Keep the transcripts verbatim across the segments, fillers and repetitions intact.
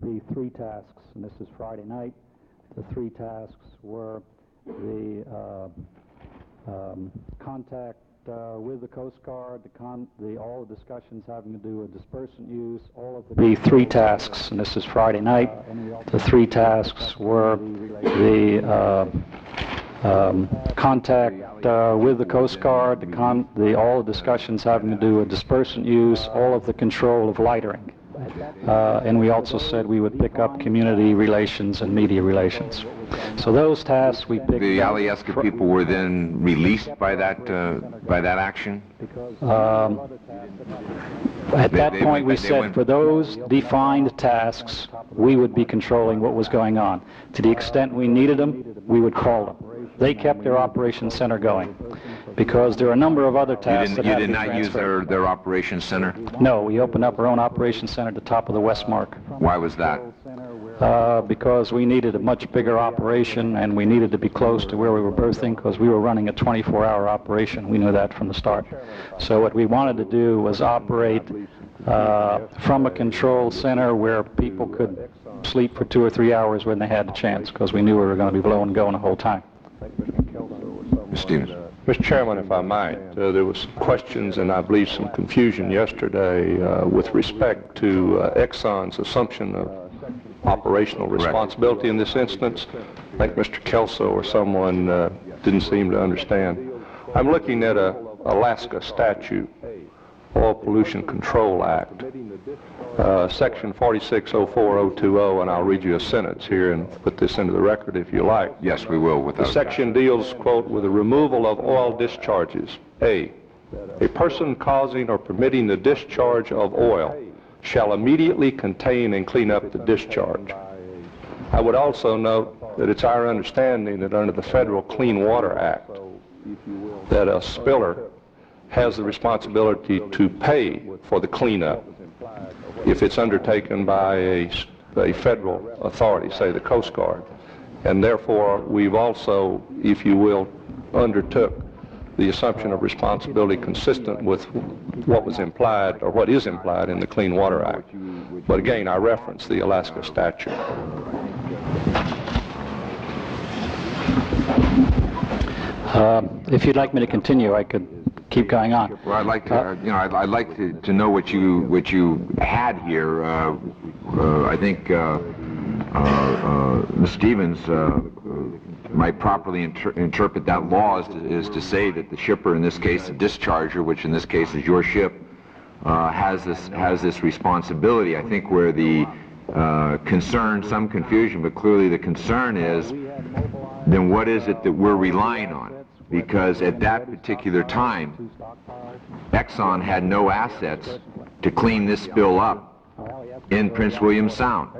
be three tasks, and this is Friday night. The three tasks were the uh, um, contact uh, with the Coast Guard, the, con the all the discussions having to do with dispersant use, all of the... The three tasks, and this is Friday night. The three tasks were the uh, um, contact uh, with the Coast Guard, the, con the all the discussions having to do with dispersant use, all of the control of lightering. Uh, and we also said we would pick up community relations and media relations. So those tasks we picked the up. The Alyeska people were then released by that uh, by that action? Um, at They- that they point went- we they said went- for those defined tasks we would be controlling what was going on. To the extent we needed them, we would call them. They kept their operations center going because there are a number of other You tasks didn't, that you had did to be not use transferred. their, their operations center? No, we opened up our own operations center at the top of the Westmark. Why was that? Uh, because we needed a much bigger operation and we needed to be close to where we were berthing because we were running a twenty-four hour operation. We knew that from the start. So what we wanted to do was operate uh, from a control center where people could sleep for two or three hours when they had the chance because we knew we were going to be blowing and going the whole time. Mister Stevens. Mister Chairman, if I might, uh, there was some questions and I believe some confusion yesterday uh, with respect to uh, Exxon's assumption of operational responsibility in this instance. I think Mister Kelso or someone uh, didn't seem to understand. I'm looking at a Alaska statute, Oil Pollution Control Act, uh, section forty-six oh four oh two oh, and I'll read you a sentence here and put this into the record if you like. Yes, we will. Without The section deals, quote, with the removal of oil discharges. A, a person causing or permitting the discharge of oil shall immediately contain and clean up the discharge. I would also note that it's our understanding that under the Federal Clean Water Act, that a spiller has the responsibility to pay for the cleanup if it's undertaken by a, a federal authority, say the Coast Guard. And therefore, we've also, if you will, undertook the assumption of responsibility consistent with what was implied, or what is implied in the Clean Water Act. But again, I reference the Alaska statute. Uh, if you'd like me to continue, I could keep going on. Well, I'd like to, uh, you know, I'd, I'd like to, to know what you what you had here. Uh, uh, I think uh, uh, uh, Miz Stevens uh, might properly inter interpret that law as to, is to say that the shipper, in this case the discharger, which in this case is your ship, uh, has this has this responsibility. I think where the uh, concern, some confusion, but clearly the concern is, then what is it that we're relying on? Because at that particular time, Exxon had no assets to clean this spill up in Prince William Sound.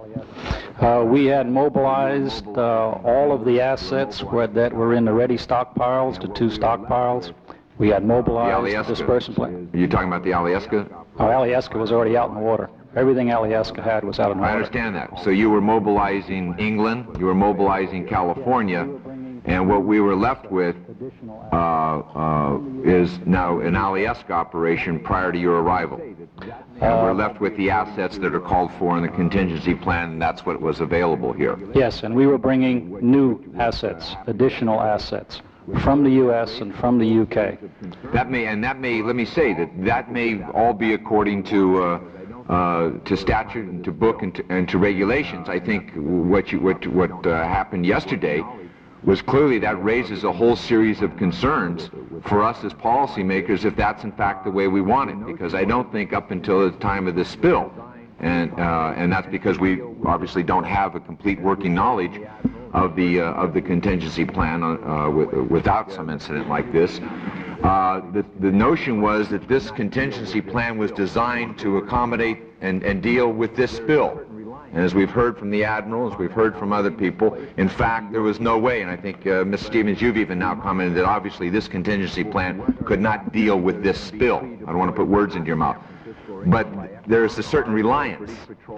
Uh, we had mobilized uh, all of the assets were, that were in the ready stockpiles, the two stockpiles. We had The mobilized the Alyeska. dispersant plant. Are you talking about the Alyeska? Oh, Alyeska was already out in the water. Everything Alyeska had was out in the I water. understand that. So you were mobilizing England, you were mobilizing California, and what we were left with uh, uh, is now an Alyeska operation prior to your arrival. And we're left with the assets that are called for in the contingency plan, and that's what was available here. Yes, and we were bringing new assets, additional assets, from the U S and from the U K. That may, and that may, let me say that that may all be according to uh, uh, to statute and to book and to, and to regulations. I think what you what what uh, happened yesterday was clearly that raises a whole series of concerns for us as policymakers if that's in fact the way we want it, because I don't think up until the time of this spill, and uh, and that's because we obviously don't have a complete working knowledge of the uh, of the contingency plan uh, with, without some incident like this. Uh, the, the notion was that this contingency plan was designed to accommodate and, and deal with this spill. And as we've heard from the Admiral, as we've heard from other people, in fact, there was no way, and I think, uh, Miz Stevens, you've even now commented that obviously this contingency plan could not deal with this spill. I don't want to put words into your mouth. But there's a certain reliance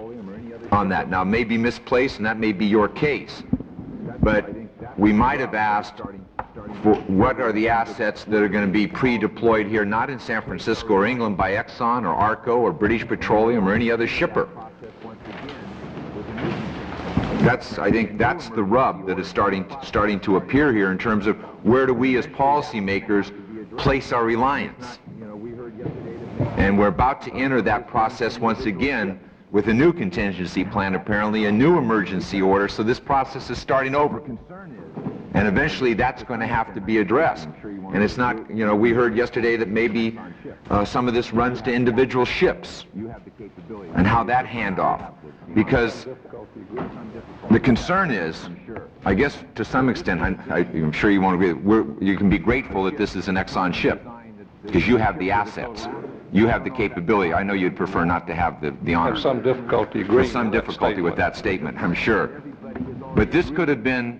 on that. Now, it may be misplaced, and that may be your case. But we might have asked for what are the assets that are going to be pre-deployed here, not in San Francisco or England by Exxon or ARCO or British Petroleum or any other shipper. That's, I think that's the rub that is starting, starting to appear here in terms of where do we as policymakers place our reliance. And we're about to enter that process once again with a new contingency plan, apparently, a new emergency order, so this process is starting over. And eventually that's going to have to be addressed. And it's not, you know, we heard yesterday that maybe uh, some of this runs to individual ships and how that handoff. Because the concern is, I guess to some extent, I, I, I'm sure you won't agree, we're, you can be grateful that this is an Exxon ship, because you have the assets. You have the capability. I know you'd prefer not to have the, the honor. There's some difficulty agreeing There's some with that difficulty with that statement, I'm sure. But this could have been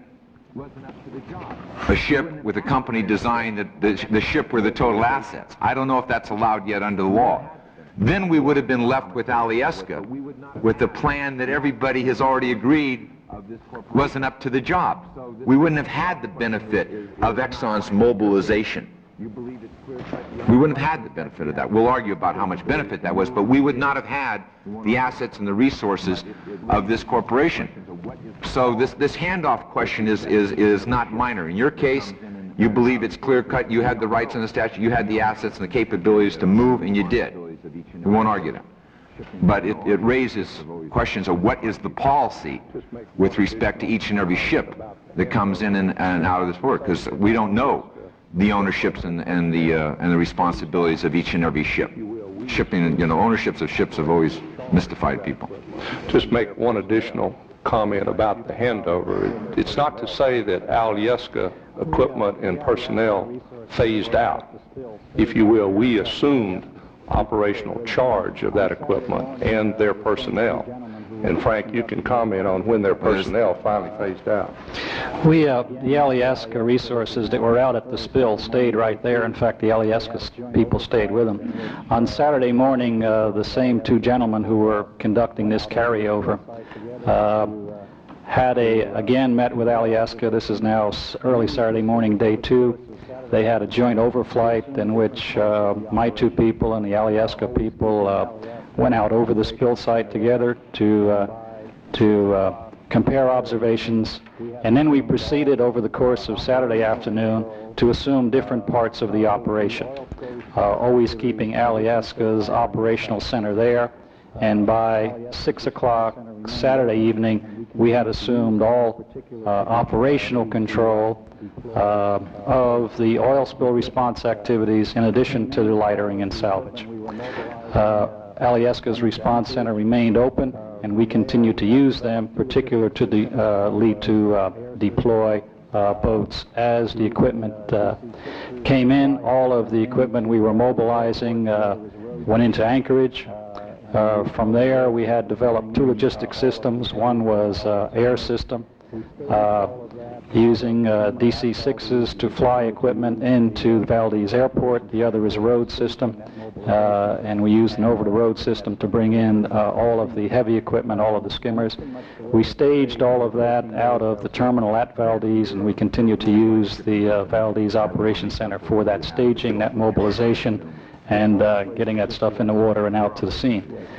a ship with a company designed that the, the ship were the total assets. I don't know if that's allowed yet under the law. Then we would have been left with Alyeska, with the plan that everybody has already agreed wasn't up to the job. We wouldn't have had the benefit of Exxon's mobilization. We wouldn't have had the benefit of that. We'll argue about how much benefit that was, but we would not have had the assets and the resources of this corporation. So this, this handoff question is, is, is not minor. In your case, you believe it's clear-cut, you had the rights in the statute, you had the assets and the capabilities to move, and you did. We won't argue that. But it, it raises questions of what is the policy with respect to each and every ship that comes in and, and out of this port, because we don't know the ownerships and, and, the, uh, and the responsibilities of each and every ship. Shipping, you know, ownerships of ships have always mystified people. Just make one additional comment about the handover. It, it's not to say that Alyeska equipment and personnel phased out. If you will, we assumed operational charge of that equipment and their personnel. And Frank, you can comment on when their personnel finally phased out. We, uh, the Alyeska resources that were out at the spill stayed right there. In fact, the Alyeska people stayed with them. On Saturday morning, uh, the same two gentlemen who were conducting this carryover uh, had a, again met with Alyeska. This is now early Saturday morning, day two. They had a joint overflight in which uh, my two people and the Alyeska people uh, went out over the spill site together to uh, to uh, compare observations, and then we proceeded over the course of Saturday afternoon to assume different parts of the operation, uh, always keeping Alyeska's operational center there. And by six o'clock Saturday evening, we had assumed all uh, operational control uh, of the oil spill response activities in addition to the lightering and salvage. Uh, Alyeska's response center remained open, and we continued to use them, particularly to de uh, lead to uh, deploy uh, boats as the equipment uh, came in. All of the equipment we were mobilizing uh, went into Anchorage. Uh, from there, we had developed two logistic systems. One was uh, air system, uh, using uh, D C sixes to fly equipment into Valdez Airport. The other is a road system, uh, and we used an over-the-road system to bring in uh, all of the heavy equipment, all of the skimmers. We staged all of that out of the terminal at Valdez, and we continue to use the uh, Valdez Operations Center for that staging, that mobilization, and uh, getting that stuff in the water and out to the scene.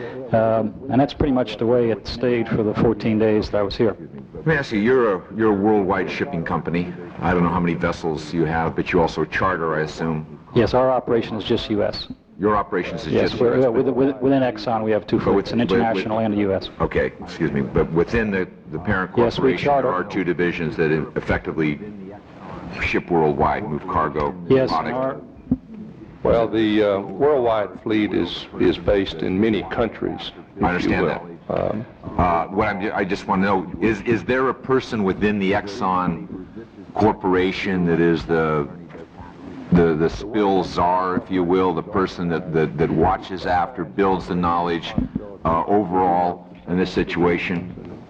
Um, and that's pretty much the way it stayed for the fourteen days that I was here. Let me ask you, you're a, you're a worldwide shipping company. I don't know how many vessels you have, but you also charter, I assume. Yes, our operation is just U S Your operations is yes, just we're, U S within, within Exxon we have two fleets, an international and a U S Okay, excuse me, but within the, the parent Yes, we corporation, charter. there are two divisions that effectively ship worldwide, move cargo, Yes, product. our, Well, the uh, worldwide fleet is, is based in many countries, if I understand you that. will. Um, Uh, what I'm, I just want to know, is, is there a person within the Exxon Corporation that is the, the, the spill czar, if you will, the person that, that, that watches after, builds the knowledge uh, overall in this situation?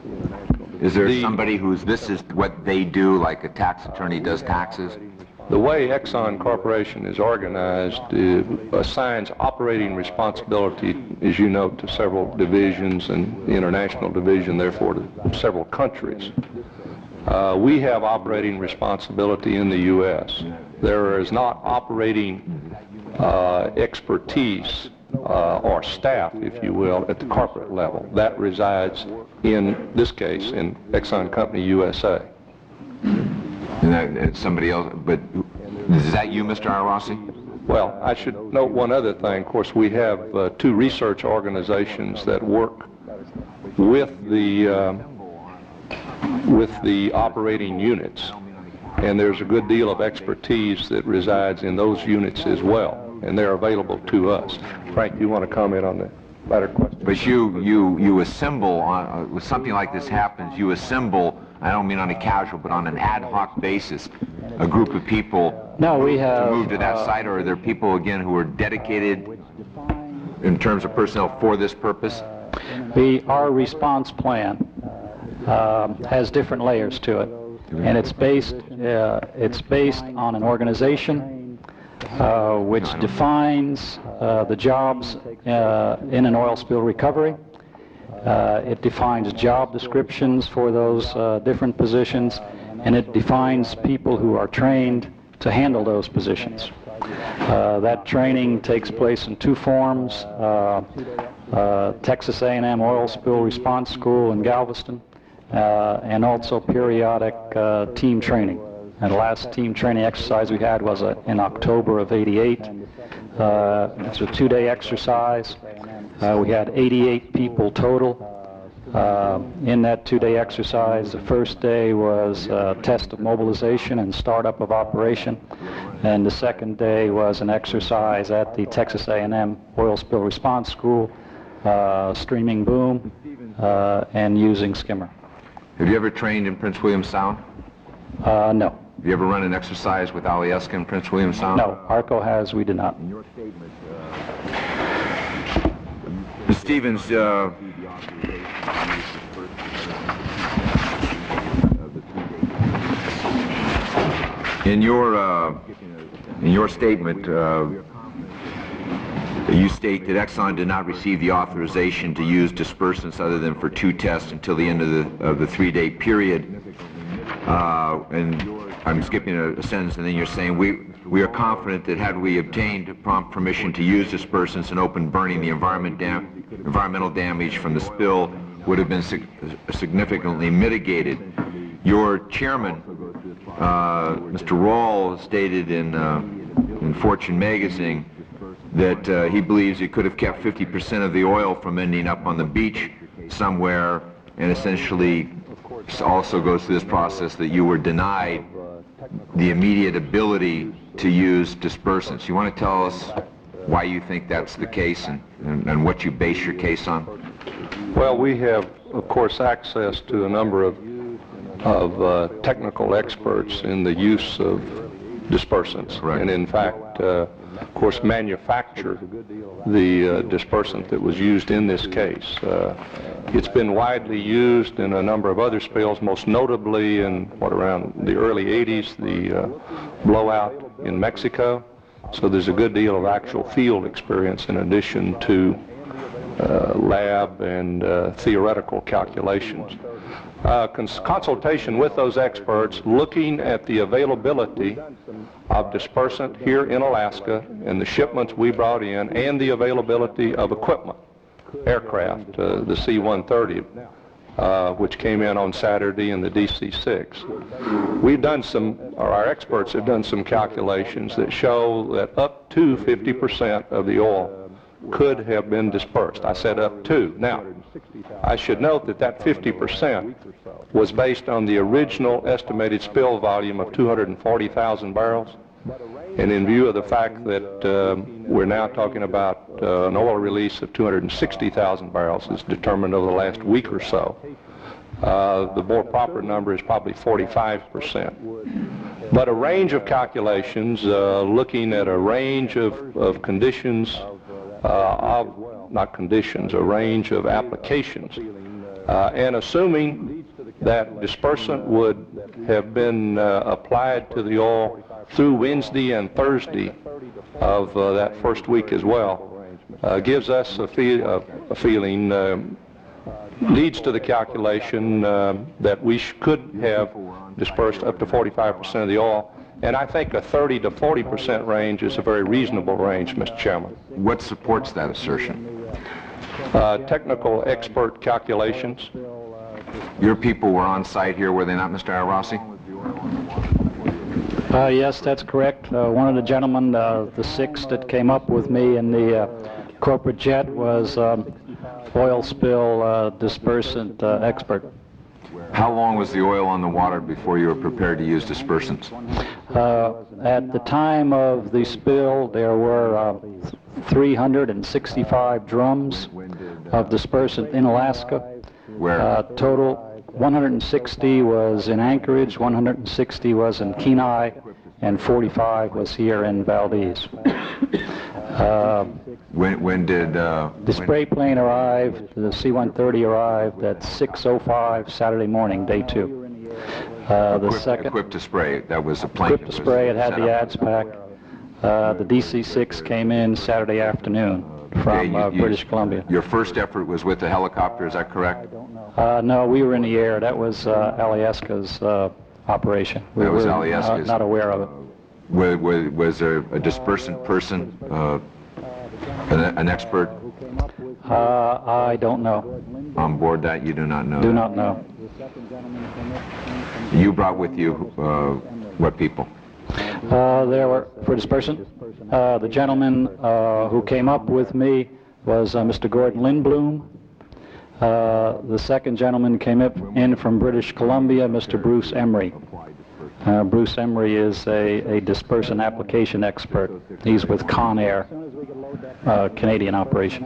Is there The- somebody who's, this is what they do, like a tax attorney does taxes? The way Exxon Corporation is organized uh, assigns operating responsibility, as you know, to several divisions and the international division, therefore, to several countries. Uh, we have operating responsibility in the U S There is not operating uh, expertise uh, or staff, if you will, at the corporate level. That resides in this case, in Exxon Company U S A. And that, and somebody else, but is that you, Mister Arossi? Well, I should note one other thing. Of course, we have uh, two research organizations that work with the uh, with the operating units, and there's a good deal of expertise that resides in those units as well, and they're available to us. Frank, you want to comment on that latter question? But you you you assemble on uh, when something like this happens. You assemble. I don't mean on a casual, but on an ad hoc basis, a group of people No, we have... to move to that uh, site, or are there people, again, who are dedicated in terms of personnel for this purpose? The, our response plan um, has different layers to it, and it's based, uh, it's based on an organization uh, which defines uh, the jobs uh, in an oil spill recovery. Uh, it defines job descriptions for those uh, different positions, and it defines people who are trained to handle those positions. Uh, that training takes place in two forms, uh, uh, Texas A and M Oil Spill Response School in Galveston, uh, and also periodic uh, team training. And the last team training exercise we had was uh, in October of eighty-eight. Uh, it's a two-day exercise. Uh, we had eighty-eight people total uh, in that two-day exercise. The first day was a test of mobilization and startup of operation, and the second day was an exercise at the Texas A and M Oil Spill Response School, uh, streaming boom uh, and using skimmer. Have you ever trained in Prince William Sound? Uh, no. Have you ever run an exercise with Alyeska in Prince William Sound? No, ARCO has, we did not. Miz Stevens, uh, in your uh, in your statement, uh, you state that Exxon did not receive the authorization to use dispersants other than for two tests until the end of the of the three-day period. Uh, and I'm skipping a, a sentence, and then you're saying we we are confident that had we obtained prompt permission to use dispersants and open burning, the environment dam environmental damage from the spill would have been sig significantly mitigated. Your chairman, uh, Mister Rawl, stated in uh, in Fortune magazine that uh, he believes he could have kept fifty percent of the oil from ending up on the beach somewhere, and essentially also goes through this process that you were denied the immediate ability to use dispersants. You want to tell us why you think that's the case, and, and, and what you base your case on? Well, we have, of course, access to a number of, of uh, technical experts in the use of dispersants. Correct. And in fact, uh, of course, manufacture the uh, dispersant that was used in this case. Uh, it's been widely used in a number of other spills, most notably in, what, around the early eighties, the uh, blowout in Mexico. So there's a good deal of actual field experience in addition to uh, lab and uh, theoretical calculations. Uh, cons consultation with those experts looking at the availability of dispersant here in Alaska and the shipments we brought in, and the availability of equipment, aircraft, uh, the C one thirty, uh, which came in on Saturday, and the D C six. We've done some, or our experts have done some calculations that show that up to fifty percent of the oil could have been dispersed. I said up to. Now, I should note that that fifty percent was based on the original estimated spill volume of two hundred forty thousand barrels. And in view of the fact that um, we're now talking about uh, an oil release of two hundred sixty thousand barrels as determined over the last week or so, uh, the more proper number is probably forty-five percent. But a range of calculations uh, looking at a range of, of conditions, uh, of, not conditions, a range of applications, uh, and assuming that dispersant would have been uh, applied to the oil through Wednesday and Thursday of uh, that first week as well, uh, gives us a, feel, uh, a feeling, uh, leads to the calculation uh, that we sh could have dispersed up to forty-five percent of the oil. And I think a thirty to forty percent range is a very reasonable range, Mister Chairman. What supports that assertion? Uh, technical expert calculations your people were on site here, were they not, Mister Arossi? Uh, yes, that's correct. Uh, one of the gentlemen, uh, the six that came up with me in the uh, corporate jet, was um, oil spill uh, dispersant uh, expert. How long was the oil on the water before you were prepared to use dispersants? Uh, at the time of the spill, there were uh, three hundred sixty-five drums of dispersant in Alaska. Where? Uh, total one hundred sixty was in Anchorage, one hundred sixty was in Kenai, and forty-five was here in Valdez. Uh, when, when did... Uh, the spray plane arrived, the C one thirty arrived at six oh five Saturday morning, day two. Uh, the equipped, second... Equipped to spray, that was a plane. Equipped to spray, it had the A D S pack. Uh, the D C six came in Saturday afternoon from Okay, you- uh, you- British Columbia. Your first effort was with the helicopter, is that correct? Uh, no, we were in the air. That was uh, Alyeska's uh, operation. We That was were Alyeska's. Not, not aware of it. Was, was, was there a dispersant person, uh, an, an expert Uh, I don't know. on board that? You do not know? Do that? not know. You brought with you uh, what people? Uh, there were, for dispersant, uh, the gentleman uh, who came up with me was uh, Mister Gordon Lindblom. Uh, the second gentleman came up in from British Columbia, Mister Bruce Emery. Uh, Bruce Emery is a, a dispersant application expert. He's with Conair, uh, Canadian operation.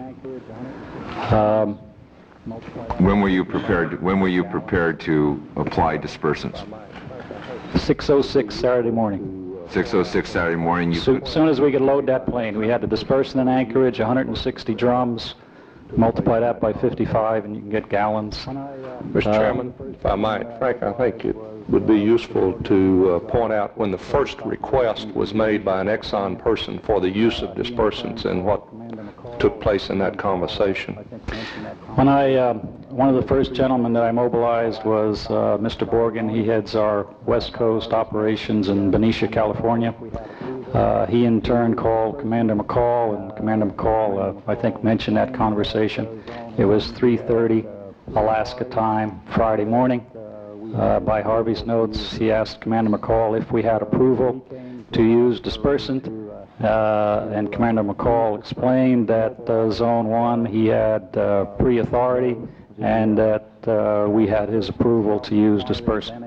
Um, When were you prepared? When were you prepared to apply dispersants? six oh six Saturday morning. six oh six Saturday morning. You. So, soon as we could load that plane, we had the dispersant in Anchorage, one hundred sixty drums. Multiply that by fifty-five, and you can get gallons. Mister Uh, Chairman, if I might, Frank, I think it would be useful to uh, point out when the first request was made by an Exxon person for the use of dispersants and what took place in that conversation. When I, uh, one of the first gentlemen that I mobilized was uh, Mister Borgen. He heads our West Coast operations in Benicia, California. Uh, he in turn called Commander McCall, and Commander McCall, uh, I think, mentioned that conversation. It was three thirty Alaska time, Friday morning. Uh, by Harvey's notes, he asked Commander McCall if we had approval to use dispersant, uh, and Commander McCall explained that uh, Zone one, he had uh, pre-authority, and that uh, we had his approval to use dispersant.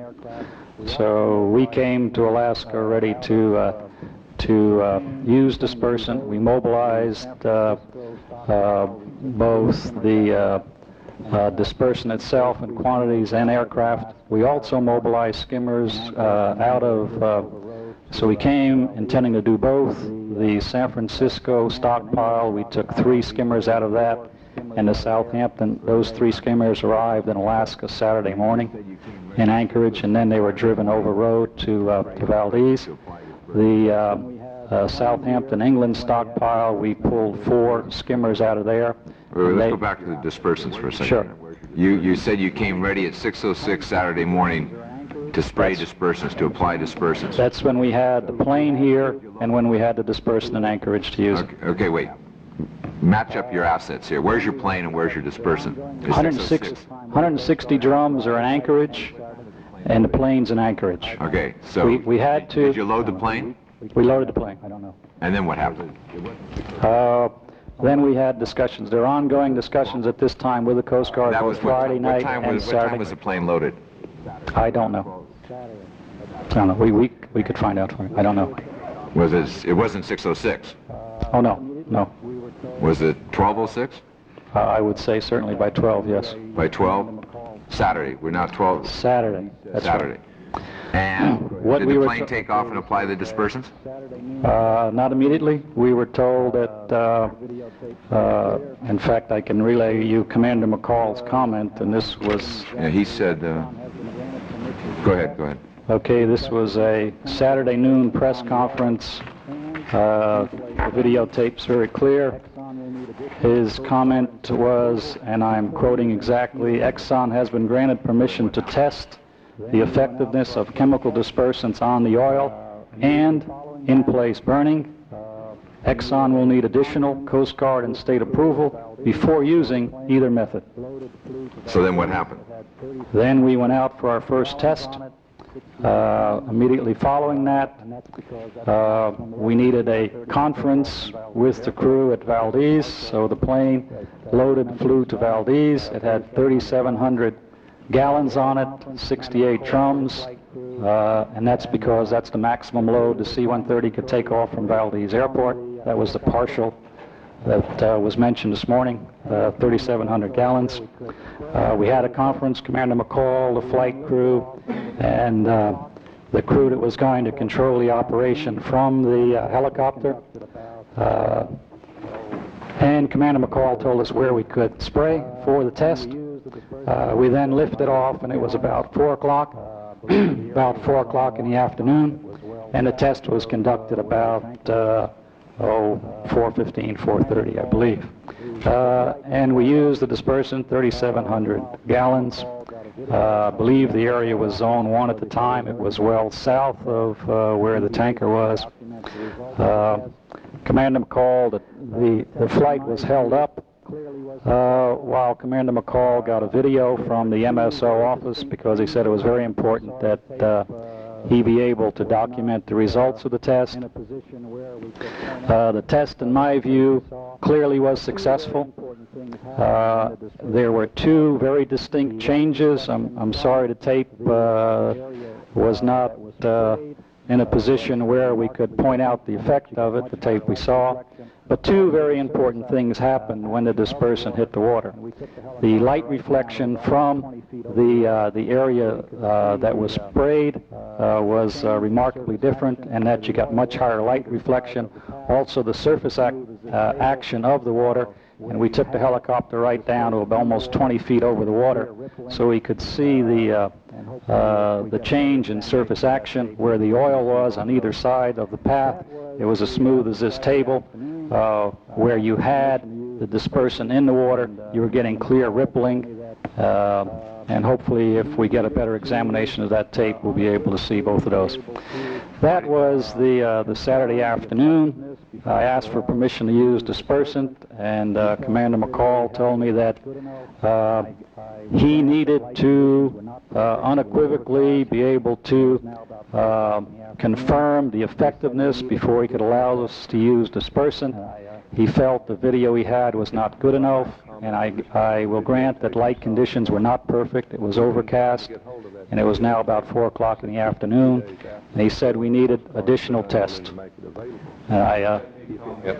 So we came to Alaska ready to uh, to uh, use dispersant. We mobilized uh, uh, both the uh, uh, dispersant itself in quantities and aircraft. We also mobilized skimmers uh, out of, uh, so we came intending to do both. The San Francisco stockpile, we took three skimmers out of that, and the Southampton, those three skimmers arrived in Alaska Saturday morning in Anchorage, and then they were driven over road to, uh, to Valdez. The uh, uh, Southampton, England stockpile, we pulled four skimmers out of there. Wait, let's They- go back to the dispersants for a second. Sure. You, you said you came ready at six oh six Saturday morning to spray dispersants, to apply dispersants. That's when we had the plane here and when we had the dispersant in Anchorage to use it. Okay, okay, wait. Match up your assets here. Where's your plane and where's your dispersant? It's one hundred sixty, six oh six. one hundred sixty drums are in Anchorage, and the plane's in Anchorage. Okay, so We, we had to... did you load the plane? We loaded the plane. I don't know. And then what happened? Uh, then we had discussions. There are ongoing discussions at this time with the Coast Guard That both was what, Friday what night time and was, what time Saturday. was the plane loaded? I don't know. I don't know. We, we, we could find out for you. I don't know. Was it? It wasn't six oh six. Oh, no. No. Was it twelve oh six? Uh, I would say certainly by twelve, yes. By twelve? Saturday. We're not twelve. Saturday. That's Saturday. And What did we the were plane to- take off and apply the dispersants? right. Uh, not immediately. We were told that, uh, uh, in fact, I can relay you Commander McCall's comment, and this was, Yeah, he said. Uh, go ahead. Go ahead. okay, this was a Saturday noon press conference. Uh, the videotape's very clear. His comment was, and I'm quoting exactly, Exxon has been granted permission to test the effectiveness of chemical dispersants on the oil and in-place burning. Exxon will need additional Coast Guard and state approval before using either method. So then what happened? Then we went out for our first test. Uh, immediately following that, uh, we needed a conference with the crew at Valdez, so the plane loaded, flew to Valdez. It had thirty-seven hundred gallons on it, sixty-eight drums, uh, and that's because that's the maximum load the C one thirty could take off from Valdez Airport. That was the partial that uh, was mentioned this morning, uh, thirty-seven hundred gallons. Uh, we had a conference, Commander McCall, the flight crew, and uh, the crew that was going to control the operation from the uh, helicopter. Uh, and Commander McCall told us where we could spray for the test. Uh, we then lifted off, and it was about four o'clock, about four o'clock in the afternoon, and the test was conducted about uh, oh, four fifteen, four thirty, I believe. Uh, and we used the dispersant, thirty-seven hundred gallons. Uh, I believe the area was zone one at the time. It was well south of uh, where the tanker was. Uh, Commander McCall, the, the, the flight was held up uh, while Commander McCall got a video from the M S O office because he said it was very important that uh, he be able to document the results of the test. Uh, the test, in my view, clearly was successful. Uh, there were two very distinct changes. I'm, I'm sorry the tape uh, was not uh, in a position where we could point out the effect of it, the tape we saw. But two very important things happened when the dispersant hit the water. The light reflection from the, uh, the area uh, that was sprayed uh, was uh, remarkably different, and that you got much higher light reflection. Also the surface ac uh, action of the water, and we took the helicopter right down to almost twenty feet over the water so we could see the, uh, uh, the change in surface action where the oil was on either side of the path. It was as smooth as this table. Uh, where you had the dispersant in the water, you were getting clear rippling, uh, and hopefully if we get a better examination of that tape, we'll be able to see both of those. That was the, uh, the Saturday afternoon. I asked for permission to use dispersant, and uh, Commander McCall told me that uh, he needed to uh, unequivocally be able to uh, confirm the effectiveness before he could allow us to use dispersant. He felt the video he had was not good enough, and I, I will grant that light conditions were not perfect. It was overcast, and it was now about four o'clock in the afternoon, and he said we needed additional tests. And I, uh, Yep.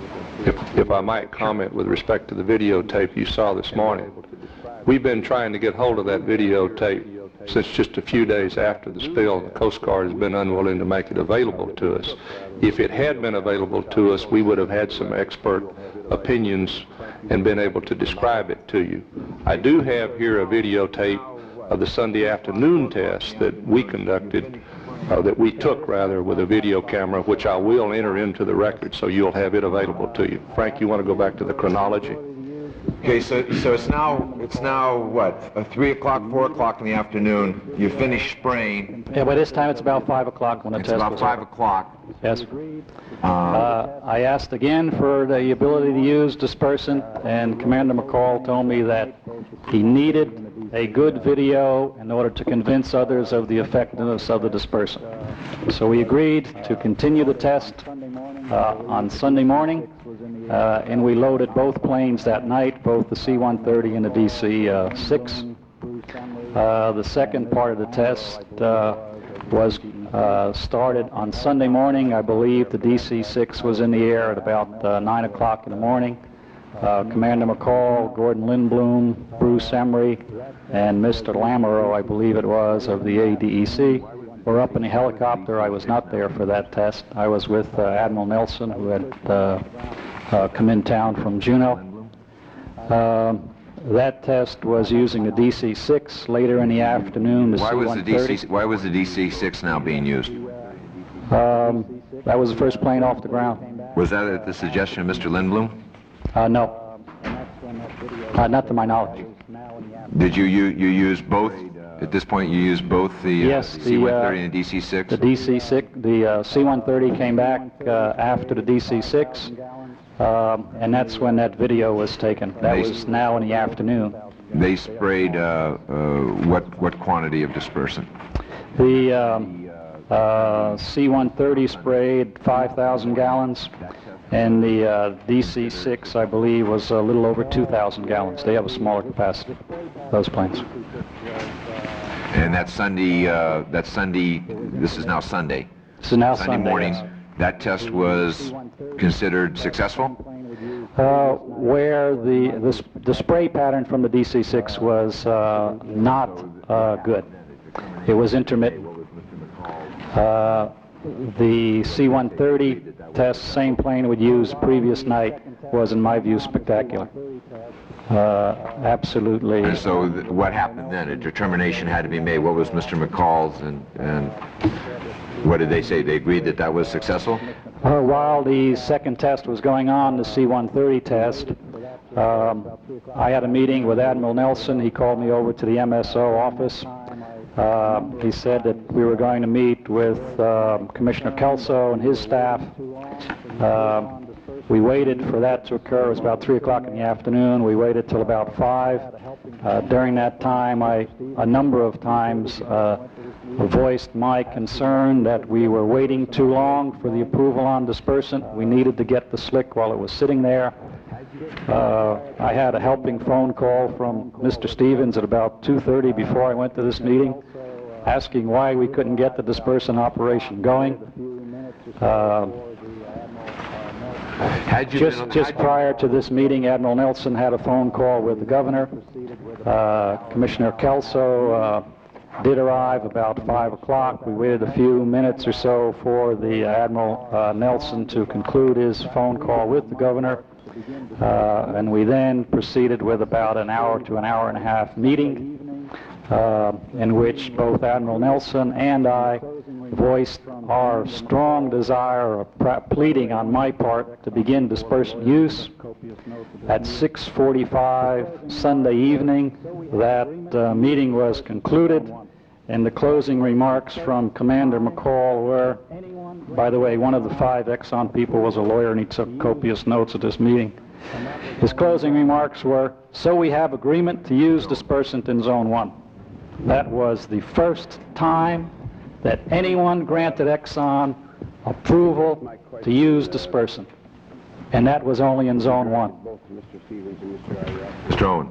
If, if I might comment with respect to the videotape you saw this morning, we've been trying to get hold of that videotape since just a few days after the spill. The Coast Guard has been unwilling to make it available to us. If it had been available to us, we would have had some expert opinions and been able to describe it to you. I do have here a videotape of the Sunday afternoon test that we conducted, uh, that we took rather, with a video camera, which I will enter into the record so you'll have it available to you. Frank, you want to go back to the chronology? Okay, so so it's now it's now what, uh, three o'clock, four o'clock in the afternoon. You finish spraying. yeah, by this time it's about five o'clock when the It's test about was five over. o'clock. Yes. Uh, Uh, I asked again for the ability to use dispersant, and Commander McCall told me that he needed a good video in order to convince others of the effectiveness of the dispersant. So we agreed to continue the test uh, on Sunday morning, uh, and we loaded both planes that night, both the C one thirty and the D C six. Uh, the second part of the test uh, was uh, started on Sunday morning. I believe the D C six was in the air at about uh, nine o'clock in the morning. Uh, Commander McCall, Gordon Lindblom, Bruce Emery, and Mister Lamoureux, I believe it was, of the A D E C, were up in the helicopter. I was not there for that test. I was with uh, Admiral Nelson, who had uh, uh, come in town from Juneau. Um, that test was using the D C six. Later in the afternoon, the why C was the one D thirty. C why was the D C six now being used? Um, that was the first plane off the ground. Was that at the suggestion of Mister Lindblom? Uh, no, uh, not to my knowledge. Did you you you use both at this point you use both the, uh, Yes, the the, C one thirty uh, and the D C six? The D C six, the uh, C one thirty came back uh, after the D C six, um, and that's when that video was taken. That They- was now in the afternoon. They sprayed uh, uh, what, what quantity of dispersant? The um, uh, C one thirty sprayed five thousand gallons, and the uh, D C six, I believe, was a little over two thousand gallons. They have a smaller capacity, those planes. And that's Sunday, uh, that's Sunday, this is now Sunday. So now Sunday Sunday, morning, yes. that test was considered successful? Uh, where the, the s- the spray pattern from the D C six was uh, not uh, good. It was intermittent. Uh, the C one thirty test, same plane we'd used the previous night, was in my view spectacular. Uh, absolutely. And so th- what happened then? A determination had to be made. What was Mister McCall's and, and what did they say? They agreed that that was successful? Uh, while the second test was going on, the C one thirty test, um, I had a meeting with Admiral Nelson. He called me over to the M S O office. Uh, he said that we were going to meet with uh, Commissioner Kelso and his staff. Uh, we waited for that to occur. It was about three o'clock in the afternoon. We waited till about five. Uh, during that time, I a number of times uh, voiced my concern that we were waiting too long for the approval on dispersant. We needed to get the slick while it was sitting there. Uh, I had a helping phone call from Mister Stevens at about two thirty before I went to this meeting, asking why we couldn't get the dispersant operation going. Uh, Had you just been, just had you- prior to this meeting, Admiral Nelson had a phone call with the governor. Uh, Commissioner Kelso uh, did arrive about five o'clock. We waited a few minutes or so for the Admiral uh, Nelson to conclude his phone call with the governor. Uh, and we then proceeded with about an hour to an hour and a half meeting uh, in which both Admiral Nelson and I voiced our strong desire, or pleading on my part, to begin dispersant use. At six forty-five Sunday evening, that uh, meeting was concluded, and the closing remarks from Commander McCall were, by the way, one of the five Exxon people was a lawyer, and he took copious notes at this meeting. His closing remarks were, "So we have agreement to use dispersant in Zone one." That was the first time that anyone granted Exxon approval to use dispersant, and that was only in Zone one. Mister Owens.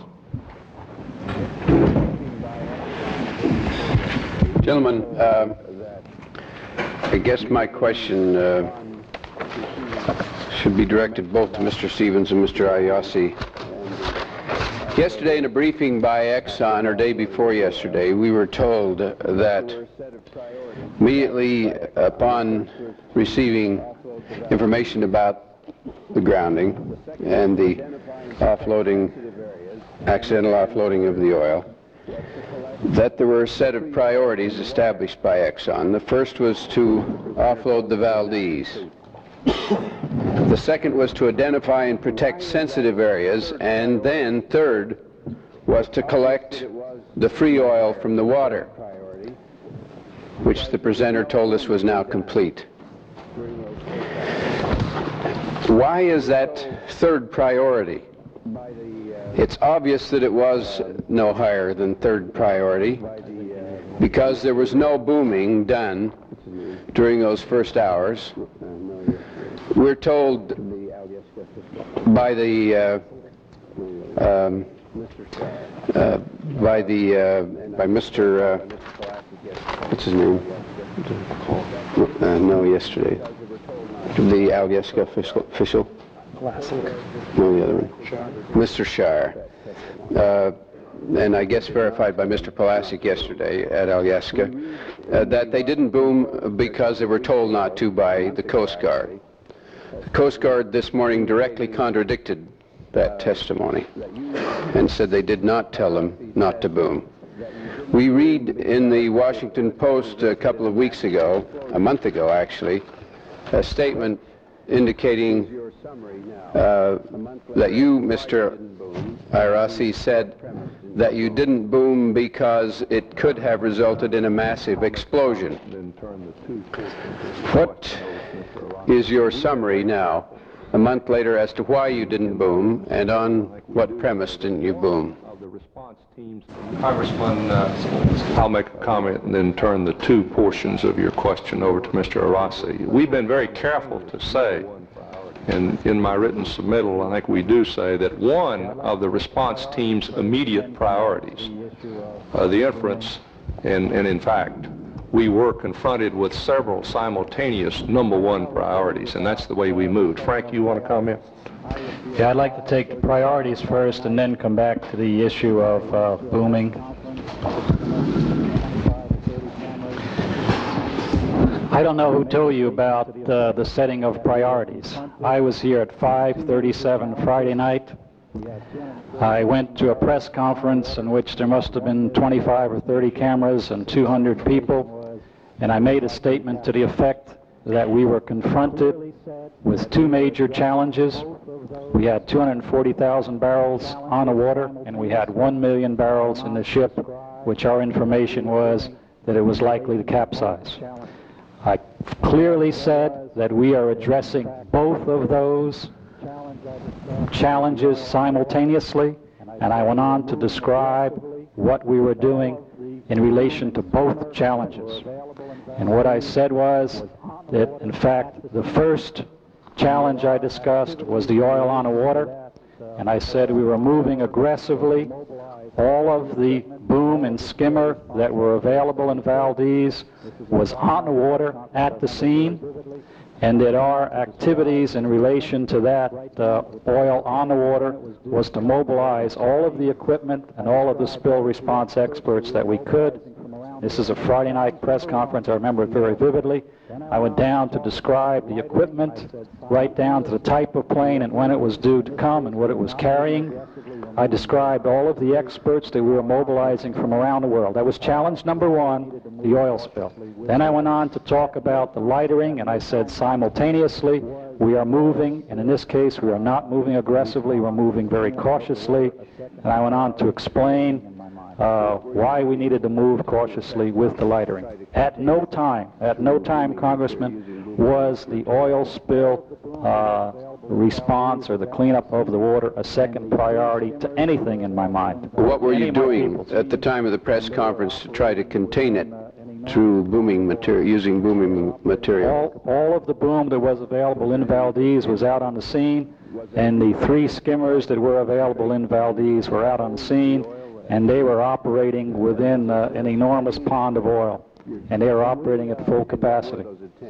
Gentlemen, uh, I guess my question uh, should be directed both to Mister Stevens and Mister Ayasi. Yesterday in a briefing by Exxon, or day before yesterday, we were told that immediately upon receiving information about the grounding and the offloading, accidental offloading of the oil, that there were a set of priorities established by Exxon. The first was to offload the Valdez. The second was to identify and protect sensitive areas, and then third was to collect the free oil from the water, which the presenter told us was now complete. Why is that third priority? It's obvious that it was no higher than third priority because there was no booming done during those first hours. We're told by the uh, um, uh, by the uh, by Mister Uh, what's his name? Uh, no, yesterday. The Alyeska official. official? No, the other one. Mister Shire. Uh, and I guess verified by Mister Pulaski yesterday at Alyeska, uh, that they didn't boom because they were told not to by the Coast Guard. The Coast Guard this morning directly contradicted that testimony and said they did not tell them not to boom. We read in the Washington Post a couple of weeks ago, a month ago actually, a statement indicating uh, that you, Mister Ayasi, said that you didn't boom because it could have resulted in a massive explosion. What is your summary now, a month later, as to why you didn't boom, and on what premise didn't you boom? Congressman, uh, I'll make a comment and then turn the two portions of your question over to Mister Arasi. We've been very careful to say, and in my written submittal, I think we do say that one of the response team's immediate priorities, uh, the inference, and, and in fact, we were confronted with several simultaneous number one priorities, and that's the way we moved. Frank, you want to comment? Yeah, I'd like to take the priorities first and then come back to the issue of uh, booming. I don't know who told you about uh, the setting of priorities. I was here at five thirty-seven Friday night. I went to a press conference in which there must have been twenty-five or thirty cameras and two hundred people, and I made a statement to the effect that we were confronted with two major challenges. We had two hundred forty thousand barrels on the water, and we had one million barrels in the ship, which our information was that it was likely to capsize. I clearly said that we are addressing both of those challenges simultaneously, and I went on to describe what we were doing in relation to both challenges. And what I said was that, in fact, the first challenge I discussed was the oil on the water, and I said we were moving aggressively. All of the boom and skimmer that were available in Valdez was on the water at the scene, and that our activities in relation to that uh, oil on the water was to mobilize all of the equipment and all of the spill response experts that we could. This is a Friday night press conference. I remember it very vividly. I went down to describe the equipment, right down to the type of plane and when it was due to come and what it was carrying. I described all of the experts that we were mobilizing from around the world. That was challenge number one, the oil spill. Then I went on to talk about the lightering, and I said simultaneously we are moving, and in this case we are not moving aggressively, we're moving very cautiously. And I went on to explain Uh, why we needed to move cautiously with the lightering. At no time, at no time, Congressman, was the oil spill uh, response or the cleanup of the water a second priority to anything in my mind. What were you Any of my doing people's. at the time of the press conference to try to contain it through booming material, using booming material? All, all of the boom that was available in Valdez was out on the scene, and the three skimmers that were available in Valdez were out on the scene, and they were operating within uh, an enormous pond of oil, and they were operating at full capacity.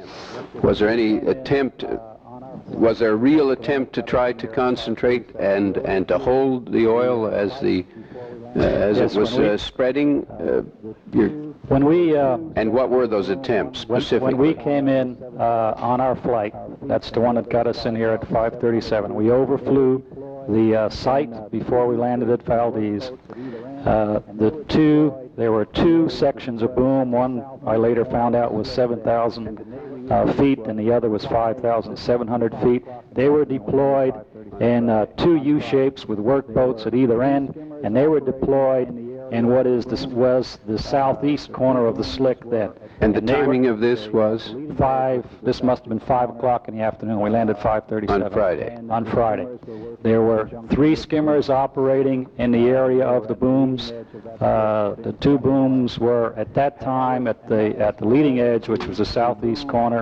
Was there any attempt, was there a real attempt to try to concentrate and, and to hold the oil as the uh, as Yes, it was when we- uh, spreading? Uh, your, When we uh, and what were those attempts when, specifically? when we came in uh, on our flight, that's the one that got us in here at five thirty-seven. We overflew the uh, site before we landed at Valdez. Uh, the two, there were two sections of boom. One I later found out was seven thousand uh, feet, and the other was five thousand seven hundred feet. They were deployed in uh, two U-shapes with work boats at either end, and they were deployed in what is this was the southeast corner of the slick then. And the they were- timing of this was? Five, this must have been five o'clock in the afternoon. We landed five thirty-seven. On Friday. On Friday. There were three skimmers operating in the area of the booms. Uh, the two booms were at that time at the at the leading edge, which was the southeast corner.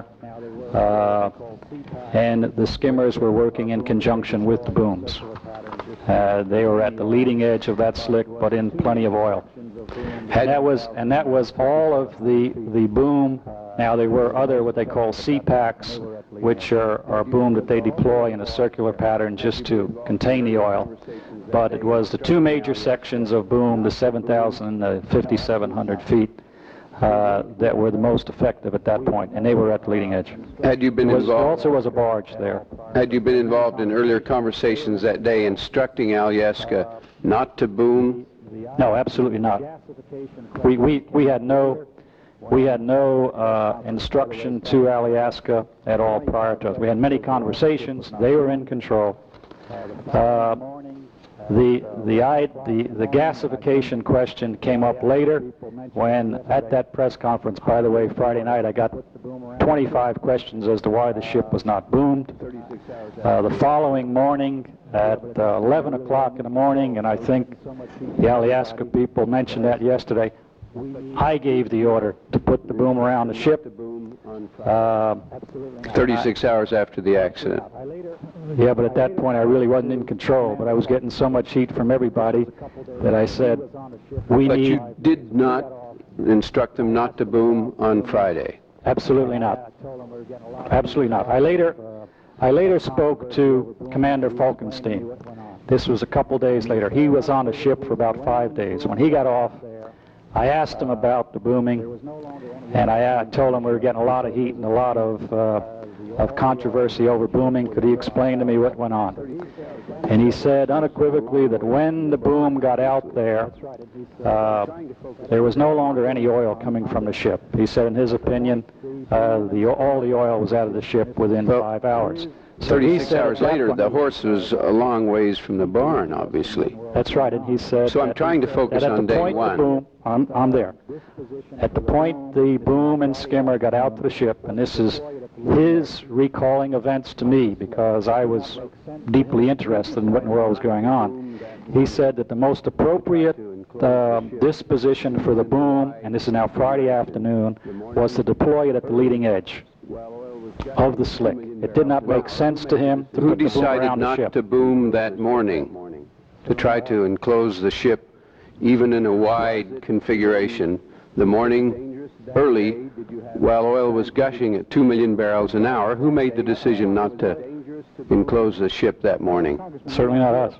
Uh, and the skimmers were working in conjunction with the booms. Uh, they were at the leading edge of that slick, but in plenty of oil. And that was and that was all of the the boom. Now there were other what they call C PACs, which are, are boom that they deploy in a circular pattern just to contain the oil. But it was the two major sections of boom, the seven thousand and the fifty-seven hundred feet, uh, that were the most effective at that point, and they were at the leading edge. Had you been There was, there involved? also was a barge there. Had you been involved in earlier conversations that day instructing Alyeska not to boom? No, absolutely not. We we we had no we had no uh, instruction to Alyeska at all prior to us. We had many conversations. They were in control. Uh, The, the, I, the, the gasification question came up later when, at that press conference, by the way, Friday night, I got twenty-five questions as to why the ship was not boomed. Uh, the following morning, at uh, eleven o'clock in the morning, and I think the Alaska people mentioned that yesterday, I gave the order to put the boom around the ship. Uh, thirty-six hours after the accident. yeah, but at that point I really wasn't in control, but I was getting so much heat from everybody that I said, we But need... you did not instruct them not to boom on Friday. Absolutely not. Absolutely not. I later, I later spoke to Commander Falkenstein. This was a couple days later. He was on the ship for about five days. When he got off, I asked him about the booming, and I uh, told him we were getting a lot of heat and a lot of, uh, of controversy over booming. Could he explain to me what went on? And he said unequivocally that when the boom got out there, uh, there was no longer any oil coming from the ship. He said in his opinion, uh, the, all the oil was out of the ship within Well, five hours. So thirty-six he said hours at that later, point- the horse was a long ways from the barn, obviously. That's right, and he said... So I'm that- trying to focus that at on the day point one. The boom, I'm, I'm there. At the point the boom and skimmer got out to the ship, and this is his recalling events to me because I was deeply interested in what in the world was going on, he said that the most appropriate uh, disposition for the boom, and this is now Friday afternoon, was to deploy it at the leading edge of the slick. It did not make sense to him to Who put the boom decided around the not ship. to boom that morning, to try to enclose the ship, even in a wide configuration, the morning early, while oil was gushing at two million barrels an hour? Who made the decision not to enclose the ship that morning? Certainly not us.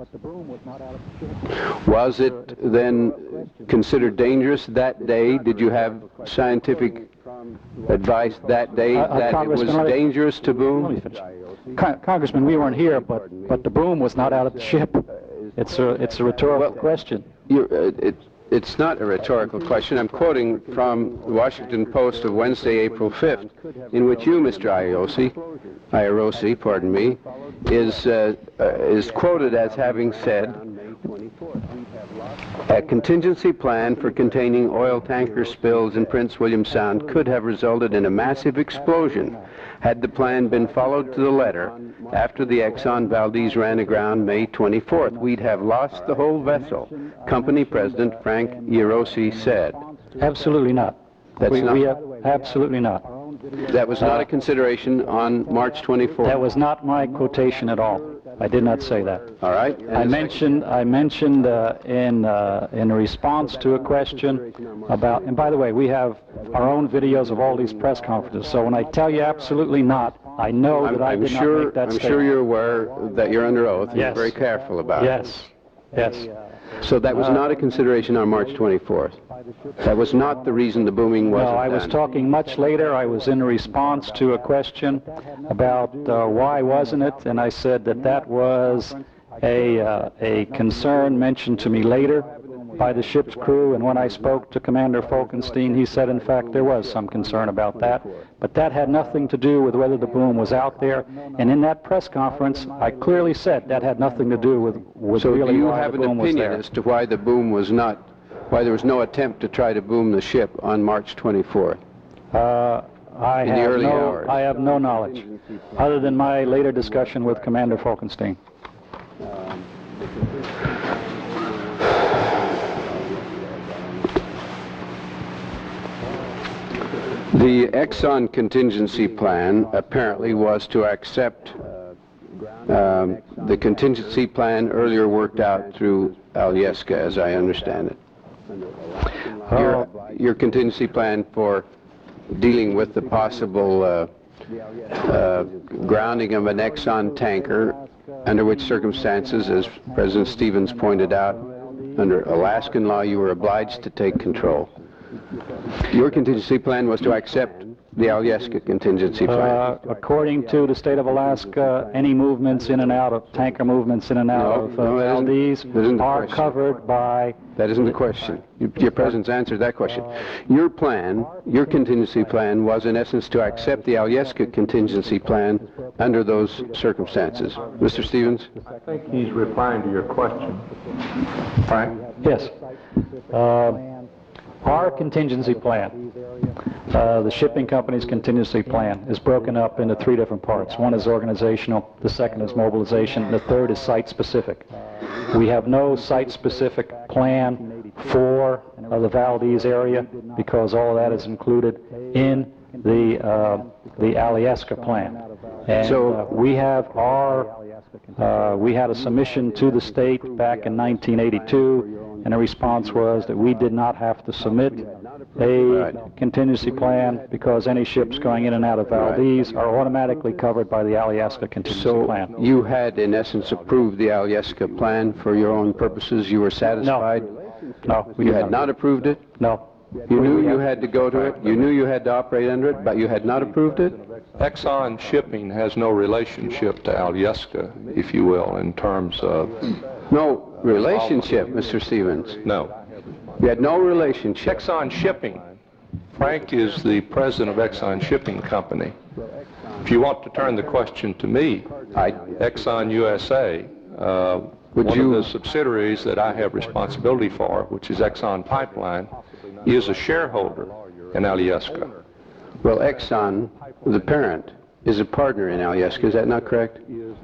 Was it then considered dangerous that day? Did you have scientific advice that day Uh, uh, that it was Congressman, let me- dangerous to Let me boom? finish. Con- Congressman, we weren't here, but but the boom was not out of the ship. It's a it's a rhetorical Well, question. You're, uh, it, it's not a rhetorical question. I'm quoting from the Washington Post of Wednesday, April fifth, in which you, Mister Iossi, Iorosi, pardon me, is uh, uh, is quoted as having said, "A contingency plan for containing oil tanker spills in Prince William Sound could have resulted in a massive explosion had the plan been followed to the letter. After the Exxon Valdez ran aground May twenty-fourth, we'd have lost the whole vessel," Company President Frank Iorosi said. Absolutely not. That's we, not- we have, absolutely not. That was not a consideration on March twenty-fourth. That was not my quotation at all. I did not say that. All right. And I the mentioned I mentioned uh, in uh, in response to a question about. And by the way, we have our own videos of all these press conferences. So when I tell you absolutely not, I know I'm, that I I'm did sure. not make that I'm statement. sure you're aware that you're under oath. You're Yes. very careful about Yes. Yes. it. So that was not a consideration on March twenty-fourth. That was not the reason the booming wasn't No, I was done. talking much later. I was in response to a question about uh, why wasn't it, and I said that that was a, uh, a concern mentioned to me later by the ship's crew, and when I spoke to Commander Falkenstein, he said, in fact, there was some concern about that, but that had nothing to do with whether the boom was out there, and in that press conference, I clearly said that had nothing to do with, with So really do you why have the an boom was opinion there. as to why the boom was not, why there was no attempt to try to boom the ship on March twenty-fourth? Uh, I In the have early no, hours. I have no knowledge, other than my later discussion with Commander Falkenstein. The Exxon contingency plan apparently was to accept um, the contingency plan earlier worked out through Alyeska, as I understand it. Your, your contingency plan for dealing with the possible uh, uh, grounding of an Exxon tanker, under which circumstances, as President Stevens pointed out, under Alaskan law, you were obliged to take control. Your contingency plan was to accept the Alyeska contingency plan. Uh, according to the state of Alaska, any movements in and out of, tanker movements in and out No, of uh, no, that isn't- Valdez that isn't the are question. covered by, That isn't the question. You- Your President's answered that question. Your plan, your contingency plan, was in essence to accept the Alyeska contingency plan under those circumstances. Mister Stevens? I think he's replying to your question. Frank? Yes. Uh, Our contingency plan, uh, the shipping company's contingency plan, is broken up into three different parts. One is organizational, the second is mobilization, and the third is site-specific. We have no site-specific plan for uh, the Valdez area because all of that is included in the uh, the Alyeska plan. And So- uh, we have our, uh, we had a submission to the state back in nineteen eighty-two, and the response was that we did not have to submit a Right. contingency plan because any ships going in and out of Valdez are automatically covered by the Alyeska contingency So plan. you had, in essence, approved the Alyeska plan for your own purposes? You were satisfied? No, we You did had not approved it? No. You knew you had to go to it? You knew you had to operate under it, but you had not approved it? Exxon Shipping has no relationship to Alyeska, if you will, in terms of, No relationship, Mister Stevens. no. You had no relationship. Exxon Shipping, Frank is the president of Exxon Shipping Company. If you want to turn the question to me, I, Exxon U S A, uh, Would one you- of the subsidiaries that I have responsibility for, which is Exxon Pipeline, is a shareholder in Alyeska. well, Exxon, the parent, is a partner in Alyeska, is that not correct?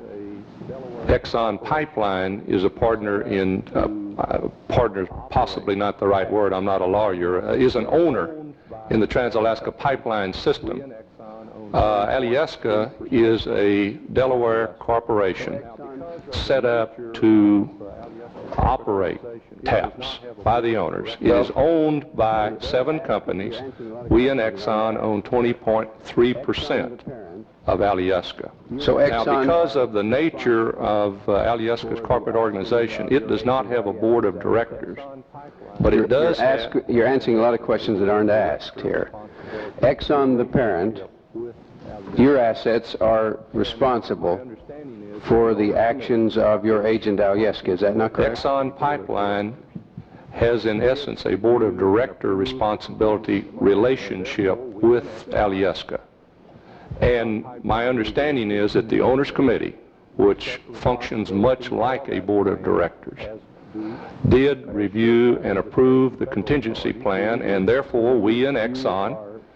Exxon Pipeline is a partner in, uh, uh, partner, possibly not the right word, I'm not a lawyer, uh, is an owner in the Trans-Alaska Pipeline system. Uh, Alyeska is a Delaware corporation set up to operate TAPS by the owners. It is owned by seven companies. We in Exxon own twenty point three percent of Alyeska. So Now, Exxon, because of the nature of uh, Alyeska's corporate organization, it does not have a board of directors, but you're, it does you're, have... ask, you're answering a lot of questions that aren't asked here. Exxon, the parent, your assets are responsible for the actions of your agent Alyeska, is that not correct? Exxon Pipeline has in essence a board of director responsibility relationship with Alyeska. And my understanding is that the owners committee, which functions much like a board of directors, did review and approve the contingency plan, and therefore we in Exxon,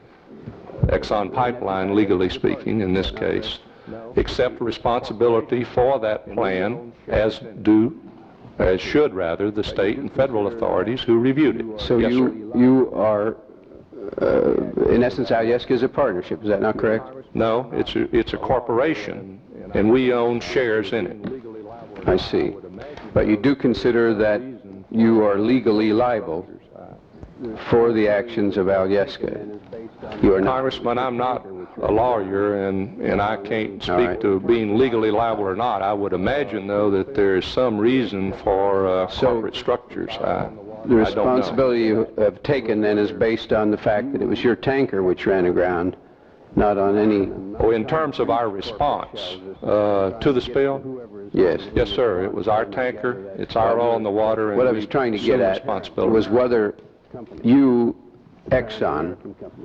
Exxon Pipeline legally speaking in this case, accept responsibility for that plan, as do, as should rather, the state and federal authorities who reviewed it. So Yes, you, you are, uh, in essence, Alyeska is a partnership, is that not correct? sir. No, it's a, it's a corporation, and we own shares in it. I see. But you do consider that you are legally liable for the actions of Alyeska. You are not. Congressman, I'm not a lawyer, and, and I can't All speak right. to being legally liable or not. I would imagine, though, that there is some reason for uh, So- corporate structures. I, The I don't know. responsibility you have taken then is based on the fact that it was your tanker which ran aground, not on any, Oh, in terms of our response uh, to the spill, yes. yes, sir, it was our tanker, it's our oil in the water, and What I we was trying to get assume at responsibility. was whether you, Exxon,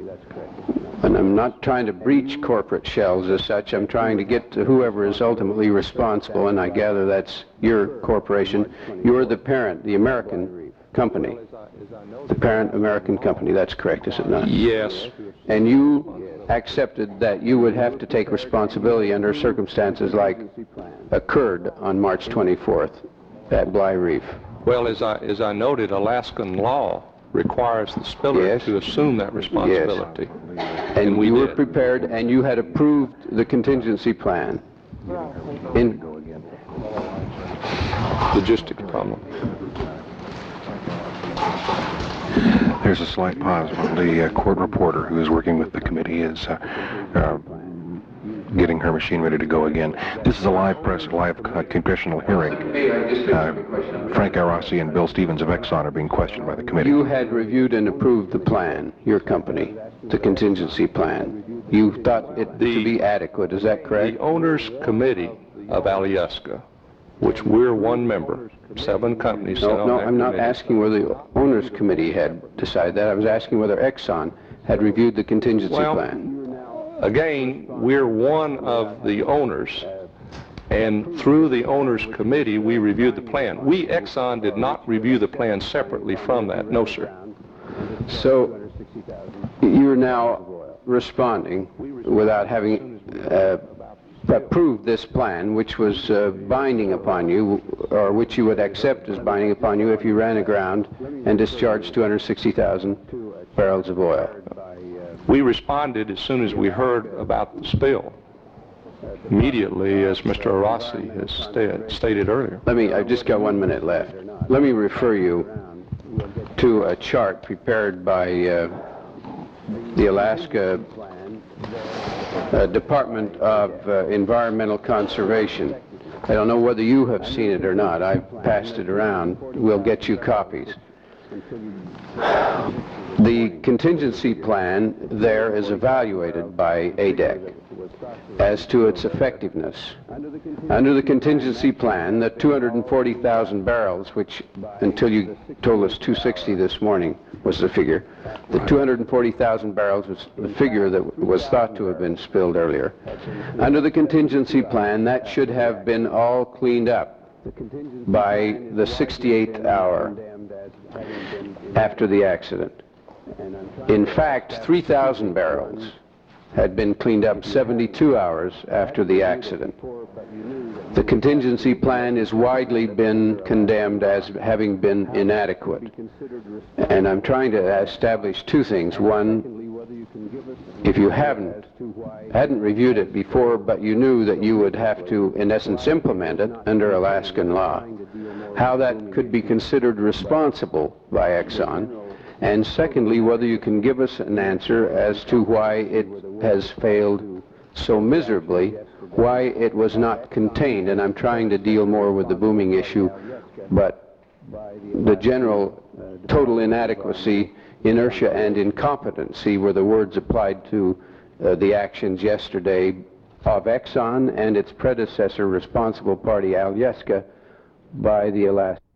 and I'm not trying to breach corporate shells as such, I'm trying to get to whoever is ultimately responsible, and I gather that's your corporation. You're the parent, the American company. The parent American company, that's correct, is it not? Yes, And you accepted that you would have to take responsibility under circumstances like occurred on March twenty-fourth at Bly Reef. well, as I, as I noted, Alaskan law requires the spiller Yes. to assume that responsibility. And we you were did. prepared, and you had approved the contingency plan. In, Logistics problem. There's a slight pause while the uh, court reporter who is working with the committee is uh, uh, getting her machine ready to go again. This is a live press, live uh, congressional hearing. Uh, Frank Arossi and Bill Stevens of Exxon are being questioned by the committee. you had reviewed and approved the plan, your company, the contingency plan. You thought it The- to be adequate, is that correct? The owners committee of Alyeska, which we're one member, seven companies sit No, on no, that I'm not committee. asking whether the owners committee had decided that. I was asking whether Exxon had reviewed the contingency Well, plan. again, we're one of the owners, and through the owners committee, we reviewed the plan. We, Exxon, did not review the plan separately from that. No, sir. So you're now responding without having uh, approved this plan, which was uh, binding upon you, or which you would accept as binding upon you if you ran aground and discharged two hundred sixty thousand barrels of oil. We responded as soon as we heard about the spill, immediately, as Mister Arasi has sta stated earlier. Let me, I've just got one minute left. Let me refer you to a chart prepared by uh, the Alaska uh, Department of uh, Environmental Conservation. I don't know whether you have seen it or not. I've passed it around. We'll get you copies. The contingency plan there is evaluated by A D E C as to its effectiveness. Under the contingency plan, the two hundred forty thousand barrels, which until you told us two hundred sixty this morning was the figure, the two hundred forty thousand barrels was the figure that was thought to have been spilled earlier. Under the contingency plan, that should have been all cleaned up by the sixty-eighth hour after the accident. In fact, three thousand barrels had been cleaned up seventy-two hours after the accident. The contingency plan has widely been condemned as having been inadequate. And I'm trying to establish two things. One, if you haven't, hadn't reviewed it before, but you knew that you would have to, in essence, implement it under Alaskan law, how that could be considered responsible by Exxon. And secondly, whether you can give us an answer as to why it has failed so miserably, why it was not contained. And I'm trying to deal more with the booming issue, but the general total inadequacy, inertia, and incompetency were the words applied to uh, the actions yesterday of Exxon and its predecessor responsible party, Alyeska, by the Alaska.